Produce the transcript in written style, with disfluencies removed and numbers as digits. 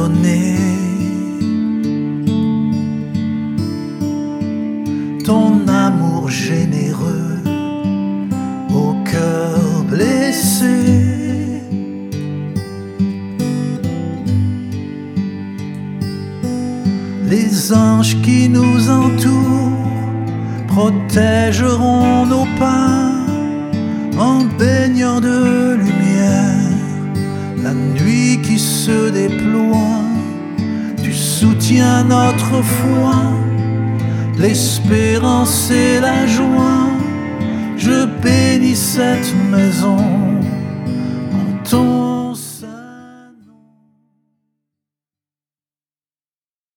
donné. Ton amour généreux au cœur blessé. Les anges qui nous entourent protégeront nos pas en baignant de lumière. La nuit qui se déploie, tu soutiens notre foi, l'espérance et la joie. Je bénis cette maison en ton